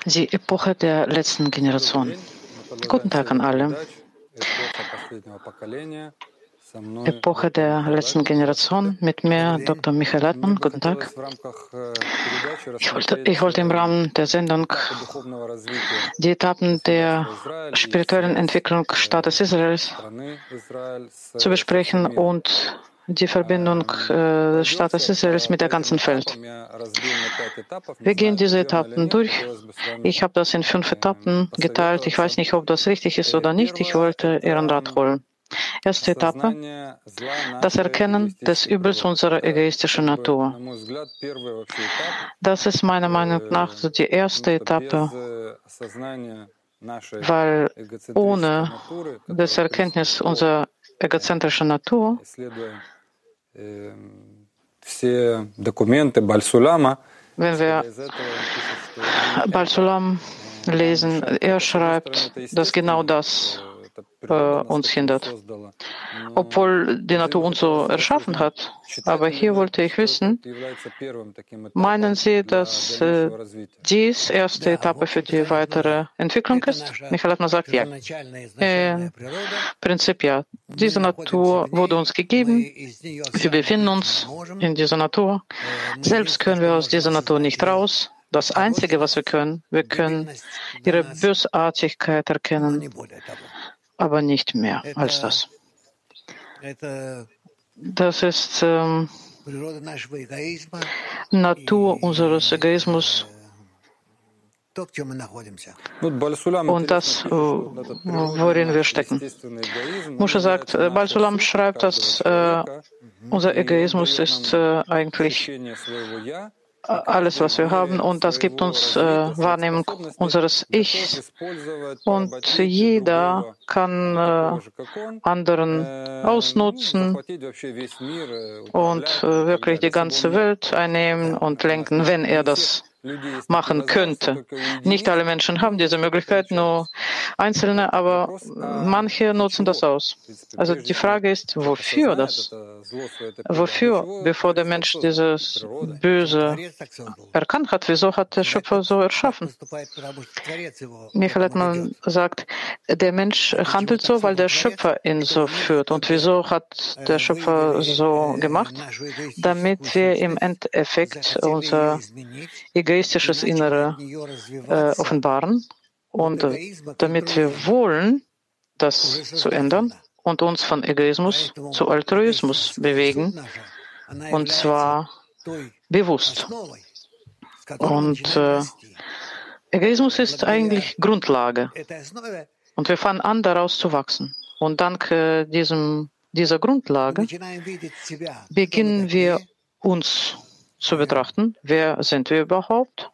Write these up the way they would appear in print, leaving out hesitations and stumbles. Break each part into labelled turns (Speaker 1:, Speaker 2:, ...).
Speaker 1: Die Epoche der letzten Generation. Guten Tag an alle. Epoche der letzten Generation mit mir, Dr. Michael Leitmann. Guten Tag. Ich wollte im Rahmen der Sendung die Etappen der spirituellen Entwicklung Staates Israels zu besprechen und die Verbindung des Staates Israels mit der ganzen Welt. Wir gehen diese Etappen durch. Ich habe das in 5 Etappen geteilt. Ich weiß nicht, ob das richtig ist oder nicht. Ich wollte Ihren Rat holen. Erste Etappe, das Erkennen des Übels unserer egoistischen Natur. Das ist meiner Meinung nach die erste Etappe, weil ohne das Erkenntnis unserer egozentrischen Natur wenn wir Baal Sulam lesen, er schreibt, dass genau das uns hindert. Obwohl die Natur uns so erschaffen hat. Aber hier wollte ich wissen, meinen Sie, dass dies erste Etappe für die weitere Entwicklung ist? Michael Leitmann sagt ja. Im Prinzip ja. Diese Natur wurde uns gegeben. Wir befinden uns in dieser Natur. Selbst können wir aus dieser Natur nicht raus. Das Einzige, was wir können ihre Bösartigkeit erkennen. Aber nicht mehr als das. Das ist Natur unseres Egoismus und das, worin wir stecken. Moshe sagt, Baal Sulam schreibt, dass unser Egoismus ist eigentlich alles, was wir haben, und das gibt uns Wahrnehmung unseres Ichs. Und jeder kann anderen ausnutzen und wirklich die ganze Welt einnehmen und lenken, wenn er das machen könnte. Nicht alle Menschen haben diese Möglichkeit, nur Einzelne, aber manche nutzen das aus. Also die Frage ist, wofür das? Wofür, bevor der Mensch dieses Böse erkannt hat, wieso hat der Schöpfer so erschaffen? Michael Leitmann sagt, der Mensch handelt so, weil der Schöpfer ihn so führt. Und wieso hat der Schöpfer so gemacht? Damit wir im Endeffekt unser egoistisches Innere offenbaren und damit wir wollen, das zu ändern und uns von Egoismus zu Altruismus bewegen, und zwar bewusst. Und Egoismus ist eigentlich Grundlage und wir fangen an, daraus zu wachsen. Und dank dieser Grundlage beginnen wir uns zu betrachten, wer sind wir überhaupt,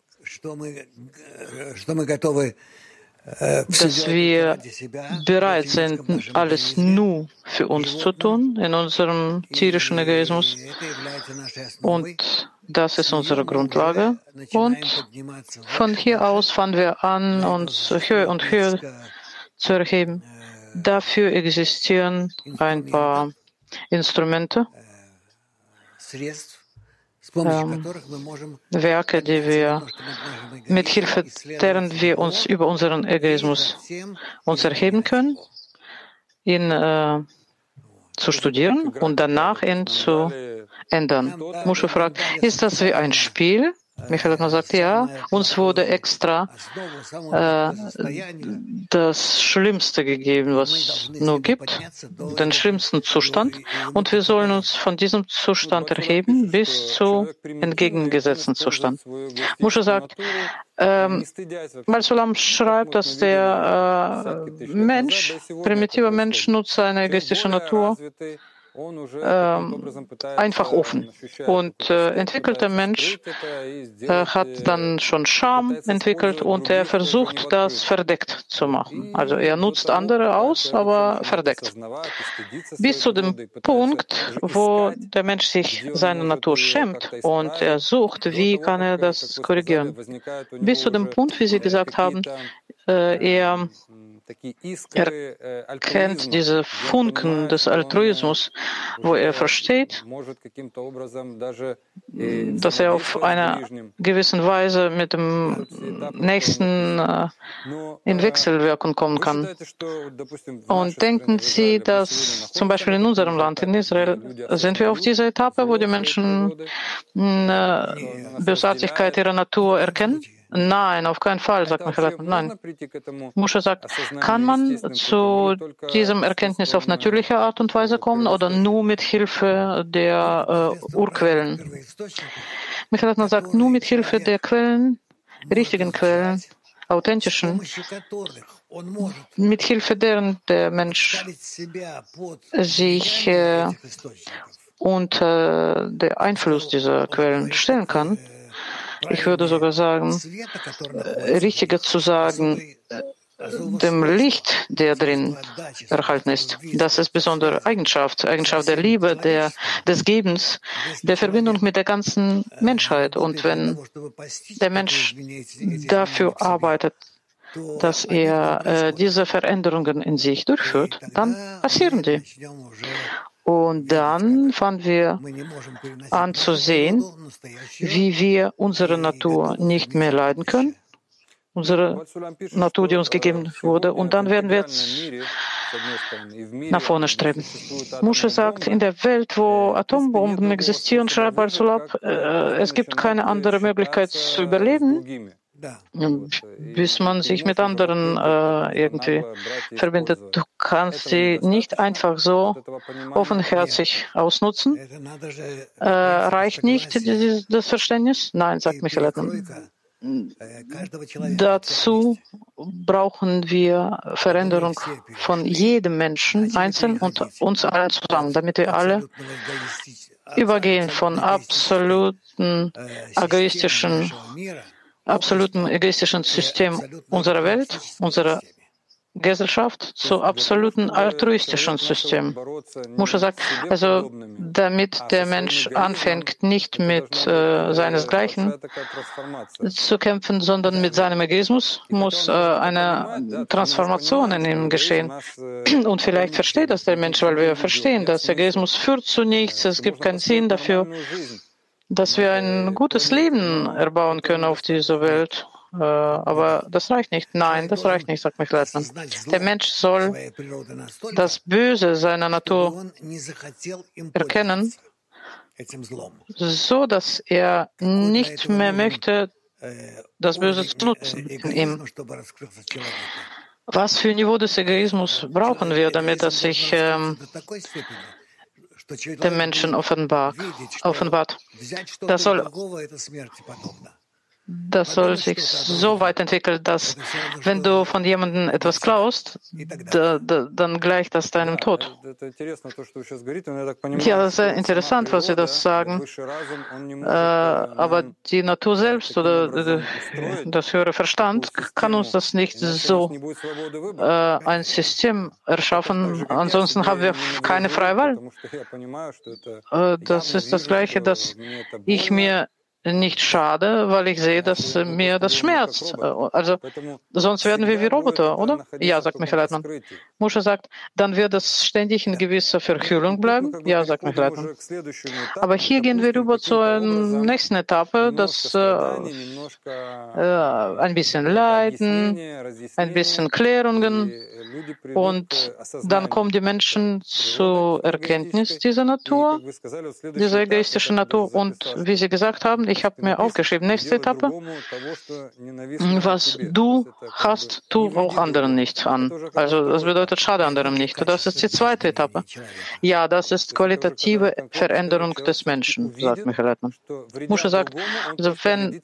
Speaker 1: dass wir bereit sind, alles nur für uns zu tun, in unserem tierischen Egoismus. Und das ist unsere Grundlage. Und von hier aus fangen wir an, uns höher und höher zu erheben. Dafür existieren ein paar Instrumente, Werke, die wir mit Hilfe deren wir uns über unseren Egoismus uns erheben können, ihn zu studieren und danach ihn zu ändern. Moshe fragt, ist das wie ein Spiel? Michael Leitmann sagt, ja, uns wurde extra das Schlimmste gegeben, was es nur gibt, den schlimmsten Zustand, und wir sollen uns von diesem Zustand erheben bis zu entgegengesetzten Zustand. Moshe sagt, Baal Sulam schreibt, dass der primitive Mensch nutzt seine egoistische Natur einfach offen. Und entwickelter Mensch hat dann schon Scham entwickelt und er versucht, das verdeckt zu machen. Also er nutzt andere aus, aber verdeckt. Bis zu dem Punkt, wo der Mensch sich seiner Natur schämt und er sucht, wie kann er das korrigieren. Bis zu dem Punkt, wie Sie gesagt haben, er Er kennt diese Funken des Altruismus, wo er versteht, dass er auf einer gewissen Weise mit dem Nächsten in Wechselwirkung kommen kann. Und denken Sie, dass zum Beispiel in unserem Land, in Israel, sind wir auf dieser Etappe, wo die Menschen Bösartigkeit ihrer Natur erkennen? Nein, auf keinen Fall, sagt Michael. Nein. Moshe sagt, kann man zu diesem Erkenntnis auf natürliche Art und Weise kommen oder nur mit Hilfe der Urquellen? Michael sagt, nur mit Hilfe der Quellen, richtigen Quellen, authentischen, mit Hilfe deren der Mensch sich unter den Einfluss dieser Quellen stellen kann. Ich würde sogar sagen, richtiger zu sagen, dem Licht, der drin erhalten ist. Das ist besondere Eigenschaft der Liebe, des Gebens, der Verbindung mit der ganzen Menschheit. Und wenn der Mensch dafür arbeitet, dass er diese Veränderungen in sich durchführt, dann passieren die. Und dann fangen wir an zu sehen, wie wir unsere Natur nicht mehr leiden können, unsere Natur, die uns gegeben wurde. Und dann werden wir jetzt nach vorne streben. Moshe sagt, in der Welt, wo Atombomben existieren, schreibt Bartolab, es gibt keine andere Möglichkeit zu überleben, bis man sich mit anderen irgendwie verbindet. Du kannst sie nicht einfach so offenherzig ausnutzen. Reicht nicht das Verständnis? Nein, sagt Michael. Dazu brauchen wir Veränderung von jedem Menschen einzeln und uns allen zusammen, damit wir alle übergehen von absoluten egoistischen System unserer Welt, unserer Gesellschaft zu absoluten altruistischen System. Moshe sagt, also damit der Mensch anfängt, nicht mit seinesgleichen zu kämpfen, sondern mit seinem Egoismus, muss eine Transformation in ihm geschehen. Und vielleicht versteht das der Mensch, weil wir verstehen, dass Egoismus führt zu nichts, es gibt keinen Sinn dafür, dass wir ein gutes Leben erbauen können auf dieser Welt. Aber das reicht nicht. Nein, das reicht nicht, sagt Michael. Der Mensch soll das Böse seiner Natur erkennen, so dass er nicht mehr möchte, das Böse zu nutzen in ihm. Was für ein Niveau des Egoismus brauchen wir, damit das sich dem Menschen offenbart? Das soll sich so weit entwickeln, dass wenn du von jemandem etwas klaust, dann gleicht das deinem Tod. Ja, das ist sehr interessant, was Sie das sagen. Aber die Natur selbst oder das höhere Verstand kann uns das nicht so ein System erschaffen. Ansonsten haben wir keine freie Wahl. Das ist das Gleiche, dass ich mir nicht schade, weil ich sehe, dass mir das schmerzt. Also sonst werden wir wie Roboter, oder? Ja, sagt Michael Leitmann. Moshe sagt, dann wird es ständig in gewisser Verkühlung bleiben. Ja, sagt Michael Leitmann. Aber hier gehen wir rüber zur nächsten Etappe, dass ein bisschen Leiden, ein bisschen Klärungen und dann kommen die Menschen zur Erkenntnis dieser Natur, dieser egoistischen Natur und wie Sie gesagt haben, ich habe mir aufgeschrieben, nächste Etappe, was du hast, tu auch anderen nicht an. Also das bedeutet, schade anderen nicht. Das ist die zweite Etappe. Ja, das ist qualitative Veränderung des Menschen, sagt Michael Leitmann. Moshe sagt, also wenn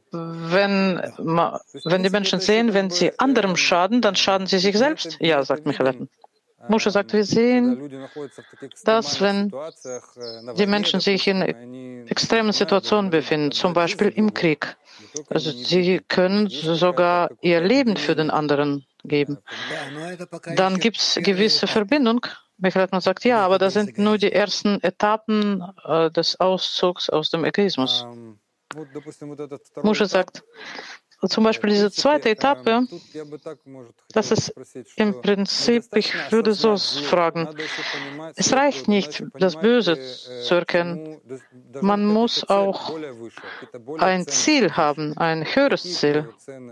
Speaker 1: die Menschen sehen, wenn sie anderem schaden, dann schaden sie sich selbst. Ja, sagt Michael Leitmann. Moshe sagt, wir sehen, dass wenn die Menschen sich in extremen Situationen befinden, zum Beispiel im Krieg, also sie können sogar ihr Leben für den anderen geben, dann gibt es gewisse Verbindung. Michael Leitmann sagt, ja, aber das sind nur die ersten Etappen des Auszugs aus dem Egoismus. Moshe sagt, zum Beispiel diese zweite Etappe, das ist im Prinzip, ich würde so fragen, es reicht nicht, das Böse zu erkennen. Man muss auch ein Ziel haben, ein höheres Ziel.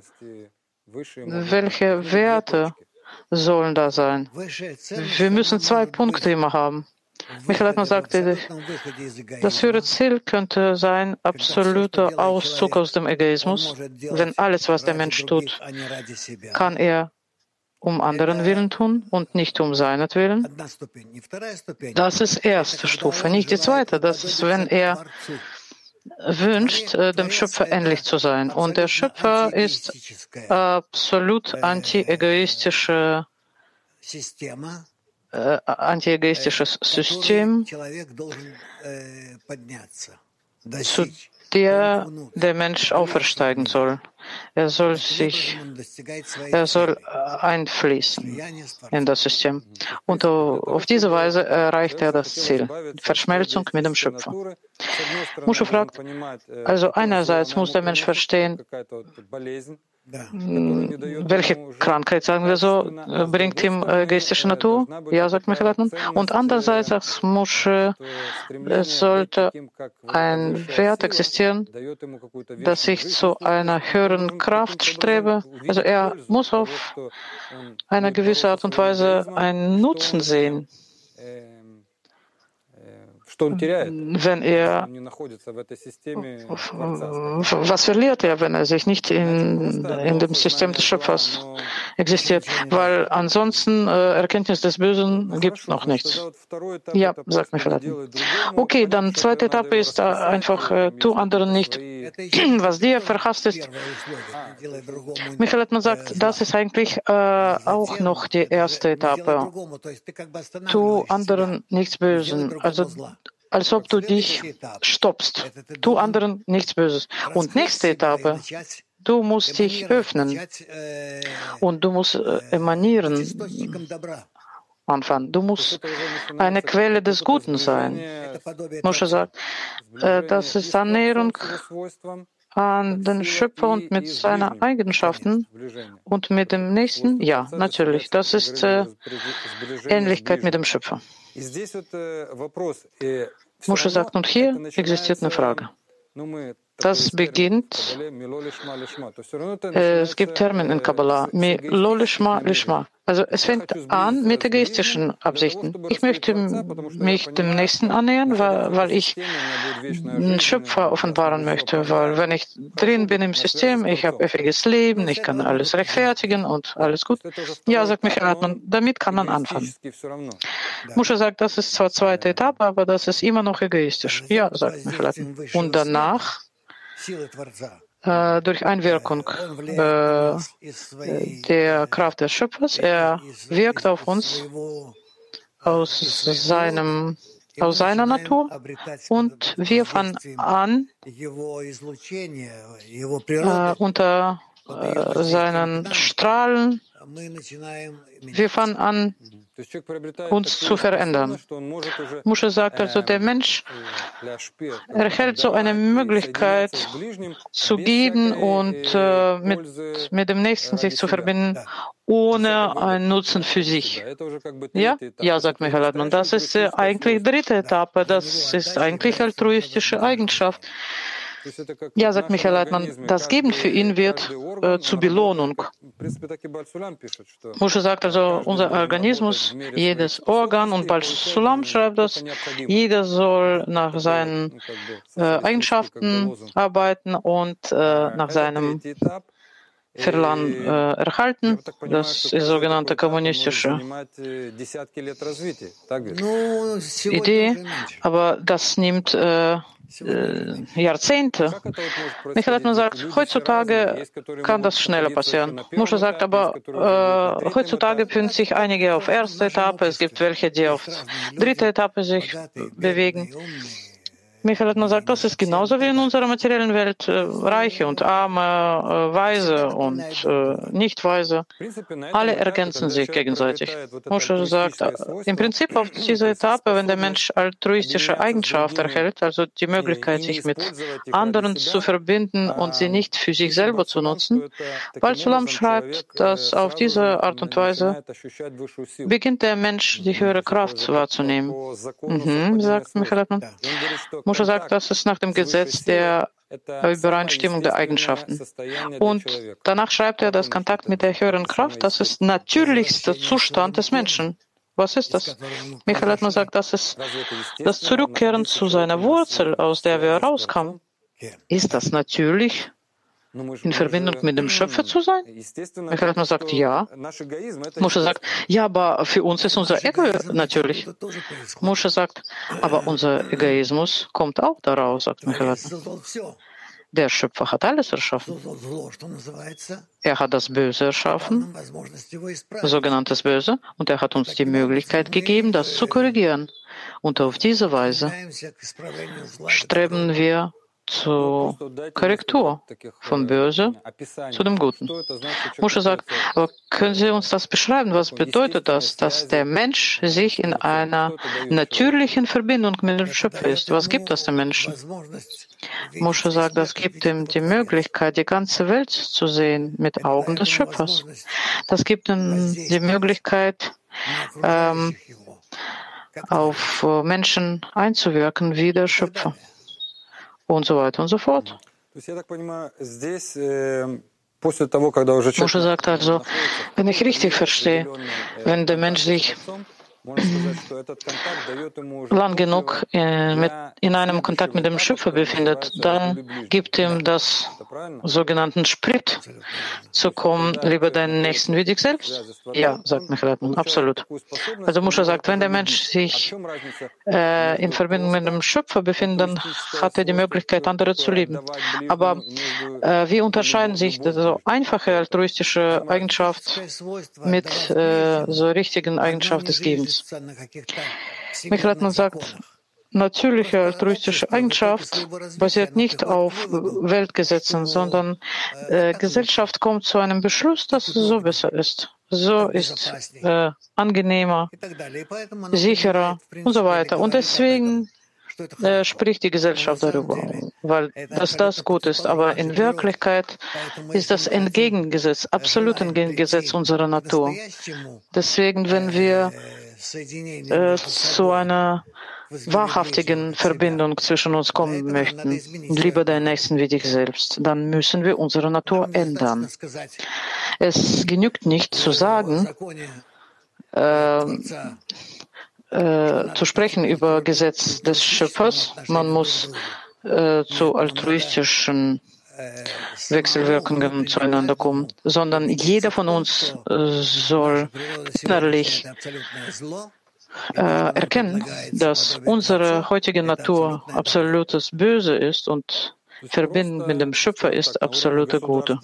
Speaker 1: Welche Werte sollen da sein? Wir müssen 2 Punkte immer haben. Michael Hartmann sagte, das höhere Ziel könnte sein, absoluter Auszug aus dem Egoismus. Wenn alles, was der Mensch tut, kann er um anderen Willen tun und nicht um seinetwillen. Das ist erste Stufe, nicht die zweite. Das ist, wenn er wünscht, dem Schöpfer ähnlich zu sein. Und der Schöpfer ist absolut anti-egoistisches System, zu der Mensch aufersteigen soll. Er soll einfließen in das System. Und auf diese Weise erreicht er das Ziel, Verschmelzung mit dem Schöpfer. Moshe fragt, also einerseits muss der Mensch verstehen, welche Krankheit, sagen wir so, bringt ihm egoistische Natur? Ja, sagt Michael Hartmann. Und andererseits sagt Moshe, es sollte ein Wert existieren, dass ich zu einer höheren Kraft strebe. Also er muss auf eine gewisse Art und Weise einen Nutzen sehen. Wenn er, was verliert er, wenn er sich nicht in dem System des Schöpfers existiert? Weil ansonsten Erkenntnis des Bösen gibt noch nichts. Ja, sagt Michael Hartmann. Okay, dann zweite Etappe ist einfach, tu anderen nicht, was dir verhasst ist. Michael Hartmann sagt, das ist eigentlich auch noch die erste Etappe. Tu anderen nichts Bösen. Also als ob du dich stoppst. Tu anderen nichts Böses. Und nächste Etappe, du musst dich öffnen und du musst emanieren anfangen. Du musst eine Quelle des Guten sein. Moshe sagt, das ist Annäherung an den Schöpfer und mit seinen Eigenschaften und mit dem Nächsten. Ja, natürlich. Das ist Ähnlichkeit mit dem Schöpfer. Moshe sagt, und hier existiert eine Frage. Das beginnt, es gibt Termine in Kabbalah, lo lishma lishma. Also es fängt an mit egoistischen Absichten. Ich möchte mich dem Nächsten annähern, weil ich einen Schöpfer offenbaren möchte. Weil wenn ich drin bin im System, ich habe ewiges Leben, ich kann alles rechtfertigen und alles gut. Ja, sagt Michael Hartmann, damit kann man anfangen. Moshe sagt, das ist zwar zweite Etappe, aber das ist immer noch egoistisch. Ja, sagt Michael Hartmann. Und danach durch Einwirkung der Kraft des Schöpfers. Er wirkt auf uns aus seiner Natur und wir fangen an, unter seinen Strahlen, wir fangen an, uns zu verändern. Moshe sagt also, der Mensch erhält so eine Möglichkeit zu geben und mit dem Nächsten sich zu verbinden, ohne einen Nutzen für sich. Ja? Ja, sagt Michael Hartmann. Das ist eigentlich dritte Etappe. Das ist eigentlich altruistische Eigenschaft. Ja, sagt Michael Hartmann, das Geben für ihn wird zur Belohnung. Moshe sagt also, unser Organismus, jedes Organ, und Baal Sulam schreibt das, jeder soll nach seinen Eigenschaften arbeiten und nach seinem Verlangen erhalten. Das ist sogenannte kommunistische Idee, aber das nimmt Jahrzehnte. Michael Hartmann sagt, heutzutage kann das schneller passieren. Moshe sagt aber, heutzutage befinden sich einige auf erster Etappe, es gibt welche, die auf dritter Etappe sich bewegen. Michael Hetman sagt, das ist genauso wie in unserer materiellen Welt. Reiche und Arme, Weise und Nicht-Weise. Alle ergänzen sich gegenseitig. Moshe sagt, im Prinzip auf dieser Etappe, wenn der Mensch altruistische Eigenschaft erhält, also die Möglichkeit, sich mit anderen zu verbinden und sie nicht für sich selber zu nutzen, Baal Sulam schreibt, dass auf diese Art und Weise beginnt der Mensch, die höhere Kraft wahrzunehmen. Sagt Michael Hetman. Moshe sagt, das ist nach dem Gesetz der Übereinstimmung der Eigenschaften. Und danach schreibt er, dass Kontakt mit der höheren Kraft, das ist natürlichster Zustand des Menschen. Was ist das? Michael Hetman sagt, das ist das Zurückkehren zu seiner Wurzel, aus der wir rauskamen. Ist das natürlich, in Verbindung mit dem Schöpfer zu sein? Michael Hetman sagt, ja. Moshe sagt, ja, aber für uns ist unser Ego natürlich. Moshe sagt, aber unser Egoismus kommt auch daraus, sagt Michael Hetman. Der Schöpfer hat alles erschaffen. Er hat das Böse erschaffen, sogenanntes Böse, und er hat uns die Möglichkeit gegeben, das zu korrigieren. Und auf diese Weise streben wir zur Korrektur vom Böse zu dem Guten. Moshe sagt, aber können Sie uns das beschreiben? Was bedeutet das, dass der Mensch sich in einer natürlichen Verbindung mit dem Schöpfer ist? Was gibt das dem Menschen? Moshe sagt, das gibt ihm die Möglichkeit, die ganze Welt zu sehen mit Augen des Schöpfers. Das gibt ihm die Möglichkeit, auf Menschen einzuwirken wie der Schöpfer. Und so weiter und so fort. Moshe sagt also, wenn ich richtig verstehe, wenn der Mensch sich lang genug in einem Kontakt mit dem Schöpfer befindet, dann gibt ihm das sogenannten Sprit zu kommen, lieber deinen Nächsten wie dich selbst. Ja, sagt Michael Hetman, absolut. Also Moshe sagt, wenn der Mensch sich in Verbindung mit dem Schöpfer befindet, dann hat er die Möglichkeit, andere zu lieben. Aber wie unterscheiden sich so einfache altruistische Eigenschaft mit so richtigen Eigenschaft des Gebens? Michael Hetman sagt, natürliche altruistische Eigenschaft basiert nicht auf Weltgesetzen, sondern Gesellschaft kommt zu einem Beschluss, dass es so besser ist. So ist angenehmer, sicherer und so weiter. Und deswegen spricht die Gesellschaft darüber, weil das gut ist. Aber in Wirklichkeit ist das Entgegengesetz, absolut Entgegengesetz unserer Natur. Deswegen, wenn wir zu einer wahrhaftigen Verbindung zwischen uns kommen möchten, liebe deinen Nächsten wie dich selbst, dann müssen wir unsere Natur ändern. Es genügt nicht zu sagen, zu sprechen über Gesetz des Schöpfers. Man muss zu altruistischen Wechselwirkungen zueinander kommen, sondern jeder von uns soll innerlich erkennen, dass unsere heutige Natur absolutes Böse ist und verbinden mit dem Schöpfer ist absolute Güte.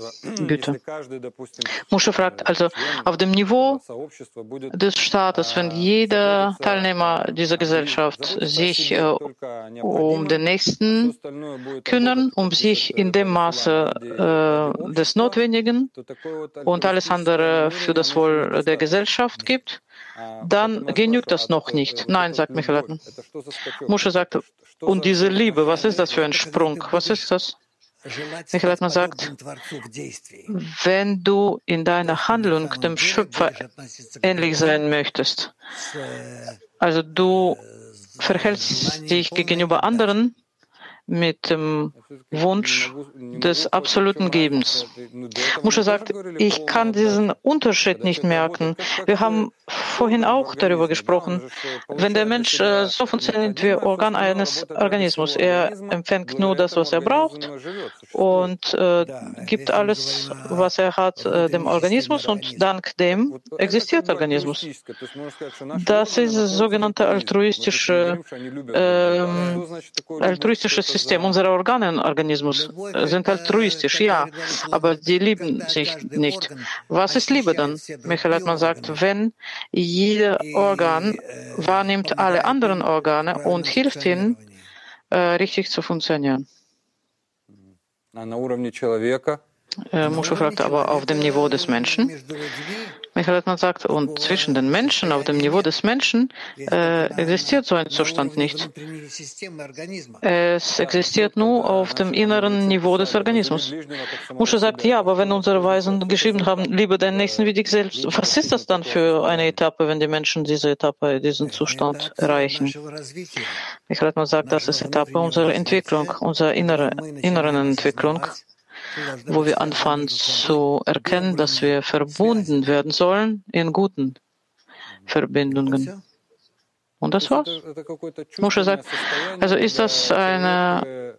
Speaker 1: Moshe fragt also, auf dem Niveau des Staates, wenn jeder Teilnehmer dieser Gesellschaft sich um den Nächsten kümmern, um sich in dem Maße des Notwendigen und alles andere für das Wohl der Gesellschaft gibt, dann genügt das noch nicht. Nein, sagt Michael Hetman. Moshe sagt, und diese Liebe, was ist das für ein Sprung? Was ist das? Michael Hetman sagt, wenn du in deiner Handlung dem Schöpfer ähnlich sein möchtest, also du verhältst dich gegenüber anderen mit dem Wunsch des absoluten Gebens. Moshe sagt, ich kann diesen Unterschied nicht merken. Wir haben vorhin auch darüber gesprochen. Wenn der Mensch, so funktioniert wie Organ eines Organismus. Er empfängt nur das, was er braucht und gibt alles, was er hat, dem Organismus und dank dem existiert der Organismus. Das ist das sogenannte altruistische System. Unsere Organe im Organismus sind altruistisch, ja, aber die lieben sich nicht. Was ist Liebe dann? Michael Hetman sagt, wenn jeder Organ wahrnimmt alle anderen Organe und hilft ihnen, richtig zu funktionieren. Musche fragt aber auf dem Niveau des Menschen. Michael Hartmann sagt, und zwischen den Menschen, auf dem Niveau des Menschen, existiert so ein Zustand nicht. Es existiert nur auf dem inneren Niveau des Organismus. Musche sagt, ja, aber wenn unsere Weisen geschrieben haben, liebe deinen Nächsten wie dich selbst, was ist das dann für eine Etappe, wenn die Menschen diese Etappe, diesen Zustand erreichen? Michael Hartmann sagt, das ist Etappe unserer Entwicklung, unserer inneren Entwicklung, wo wir anfangen zu erkennen, dass wir verbunden werden sollen in guten Verbindungen. Und das war's. Moshe sagt, also ist das ein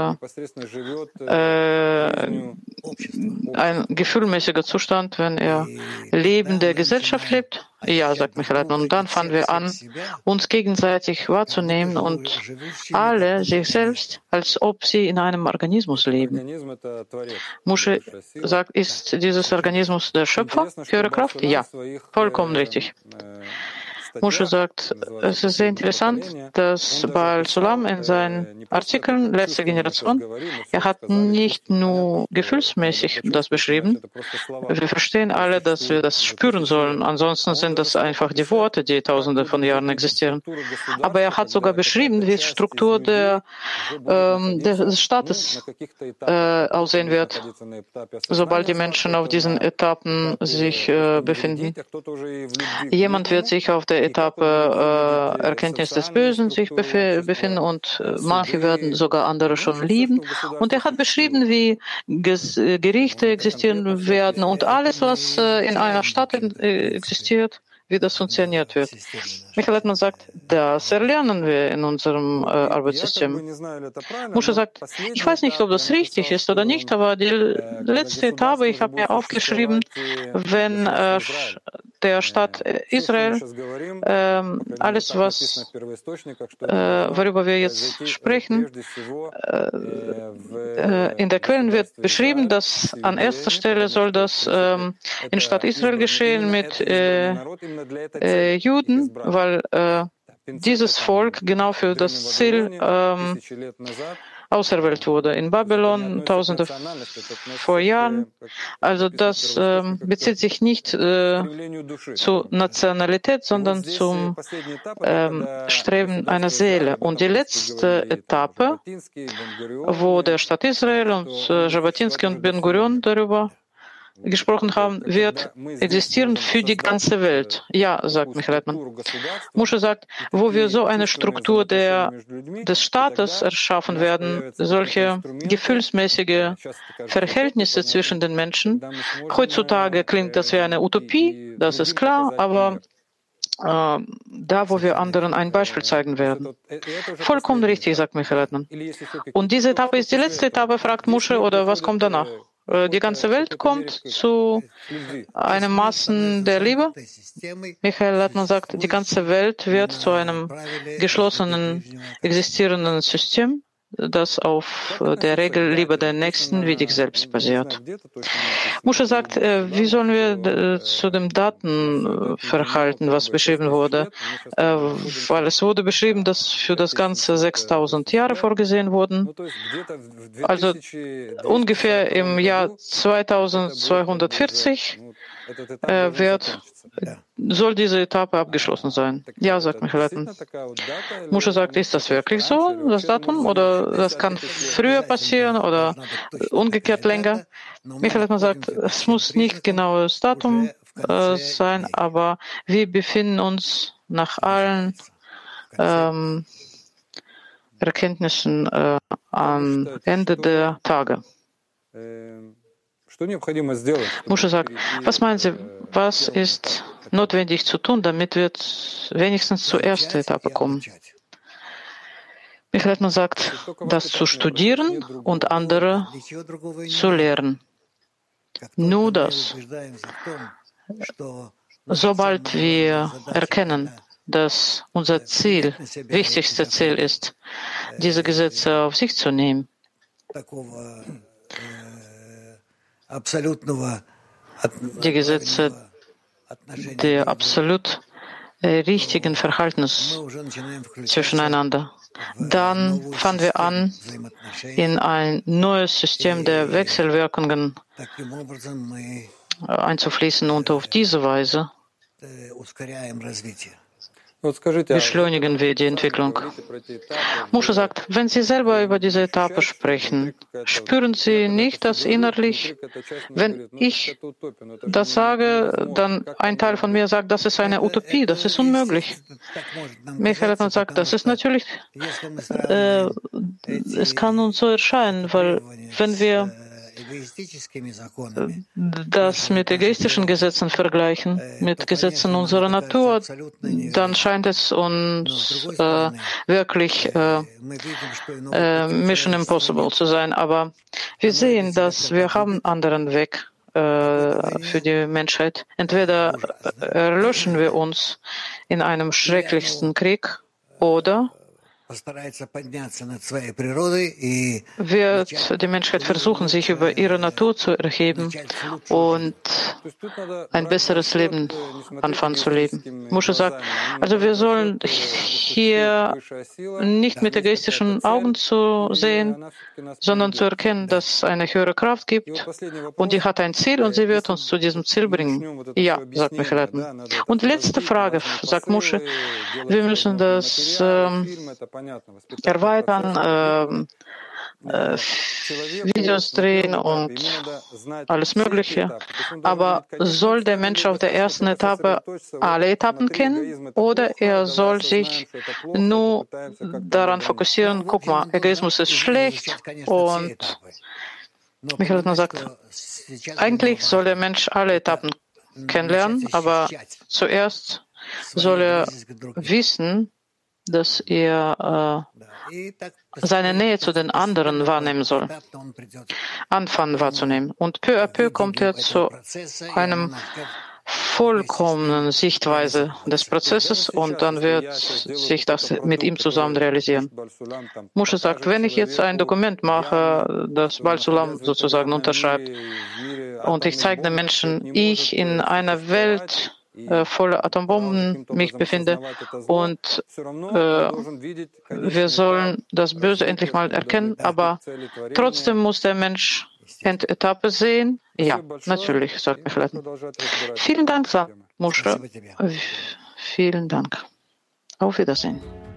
Speaker 1: gefühlmäßiger Zustand, wenn er Leben der Gesellschaft lebt? Ja, sagt Michael Hartmann. Und dann fangen wir an, uns gegenseitig wahrzunehmen und alle sich selbst, als ob sie in einem Organismus leben. Moshe sagt, ist dieses Organismus der Schöpfer für ihre Kraft? Ja, vollkommen richtig. Moshe sagt, es ist sehr interessant, dass Baal Sulam in seinen Artikeln letzte Generation, er hat nicht nur gefühlsmäßig das beschrieben. Wir verstehen alle, dass wir das spüren sollen. Ansonsten sind das einfach die Worte, die Tausende von Jahren existieren. Aber er hat sogar beschrieben, wie die Struktur des Staates aussehen wird, sobald die Menschen auf diesen Etappen sich befinden. Jemand wird sich auf der Etappe Erkenntnis des Bösen sich befinden und manche werden sogar andere schon lieben. Und er hat beschrieben, wie Gerichte existieren werden und alles, was in einer Stadt existiert, wie das funktioniert wird. Michael Hartmann sagt, das erlernen wir in unserem Arbeitssystem. Moshe sagt, ich weiß nicht, ob das richtig ist oder nicht, aber die letzte Etappe, ich habe mir aufgeschrieben, wenn der Staat Israel, alles, worüber wir jetzt sprechen, in der Quellen wird beschrieben, dass an erster Stelle soll das in Stadt Israel geschehen mit Juden, weil dieses Volk genau für das Ziel auserwählt wurde. In Babylon, tausende vor Jahren. Also das bezieht sich nicht zur Nationalität, sondern zum Streben einer Seele. Und die letzte Etappe, wo der Staat Israel und Jabotinsky und Ben Gurion darüber gesprochen haben, wird existieren für die ganze Welt. Ja, sagt Michael Hartmann. Moshe sagt, wo wir so eine Struktur des Staates erschaffen werden, solche gefühlsmäßige Verhältnisse zwischen den Menschen. Heutzutage klingt das wie eine Utopie, das ist klar, aber da, wo wir anderen ein Beispiel zeigen werden. Vollkommen richtig, sagt Michael Hartmann. Und diese Etappe ist die letzte Etappe, fragt Moshe, oder was kommt danach? Die ganze Welt kommt zu einem Maßen der Liebe. Michael Hartmann sagt, die ganze Welt wird zu einem geschlossenen, existierenden System, das auf der Regel Liebe den Nächsten wie dich selbst basiert. Moshe sagt, wie sollen wir zu dem Datenverhalten, was beschrieben wurde? Weil es wurde beschrieben, dass für das Ganze 6000 Jahre vorgesehen wurden. Also ungefähr im Jahr 2240 soll diese Etappe abgeschlossen sein. Ja, sagt Michael Hartmann. Moshe sagt, ist das wirklich so, das Datum? Oder das kann früher passieren oder umgekehrt länger? Michael Hartmann sagt, es muss nicht genaues Datum sein, aber wir befinden uns nach allen Erkenntnissen am Ende der Tage. Moshe sagt, was meinen Sie, was ist notwendig zu tun, damit wir wenigstens zur ersten Etappe kommen? Michael Hartmann sagt, das zu studieren und andere zu lehren. Nur das. Sobald wir erkennen, dass unser Ziel, wichtigste Ziel ist, diese Gesetze auf sich zu nehmen, die Gesetze der absolut richtigen Verhaltens zwischeneinander. dann fangen wir an, in ein neues System der Wechselwirkungen einzufließen und auf diese Weise beschleunigen wir die Entwicklung. Moshe sagt, wenn Sie selber über diese Etappe sprechen, spüren Sie nicht, dass innerlich, wenn ich das sage, dann ein Teil von mir sagt, das ist eine Utopie, das ist unmöglich. Michael Hartmann sagt, das ist natürlich, es kann uns so erscheinen, weil wenn wir das mit egoistischen Gesetzen vergleichen, mit Gesetzen unserer Natur, dann scheint es uns wirklich Mission Impossible zu sein. Aber wir sehen, dass wir haben einen anderen Weg für die Menschheit. Entweder erlöschen wir uns in einem schrecklichsten Krieg oder wird die Menschheit versuchen, sich über ihre Natur zu erheben und ein besseres Leben anfangen zu leben. Moshe sagt, also wir sollen hier nicht mit egoistischen Augen zu sehen, sondern zu erkennen, dass es eine höhere Kraft gibt und die hat ein Ziel und sie wird uns zu diesem Ziel bringen. Ja, sagt Michael Hartmann. Und letzte Frage, sagt Moshe, wir müssen das erweitern, Videos drehen und alles Mögliche. Aber soll der Mensch auf der ersten Etappe alle Etappen kennen oder er soll sich nur daran fokussieren, guck mal, Egoismus ist schlecht und Michael Hartmann sagt, eigentlich soll der Mensch alle Etappen kennenlernen, aber zuerst soll er wissen, dass er seine Nähe zu den anderen wahrnehmen soll, anfangen wahrzunehmen. Und peu à peu kommt er zu einem vollkommenen Sichtweise des Prozesses und dann wird sich das mit ihm zusammen realisieren. Moshe sagt, wenn ich jetzt ein Dokument mache, das Baal Sulam sozusagen unterschreibt und ich zeige den Menschen, ich in einer Welt voller Atombomben mich befinde und wir sollen das Böse endlich mal erkennen, aber trotzdem muss der Mensch Endetappe sehen. Ja, natürlich, sagt Michael. Vielen Dank, sagt Moshe. Vielen Dank. Auf Wiedersehen.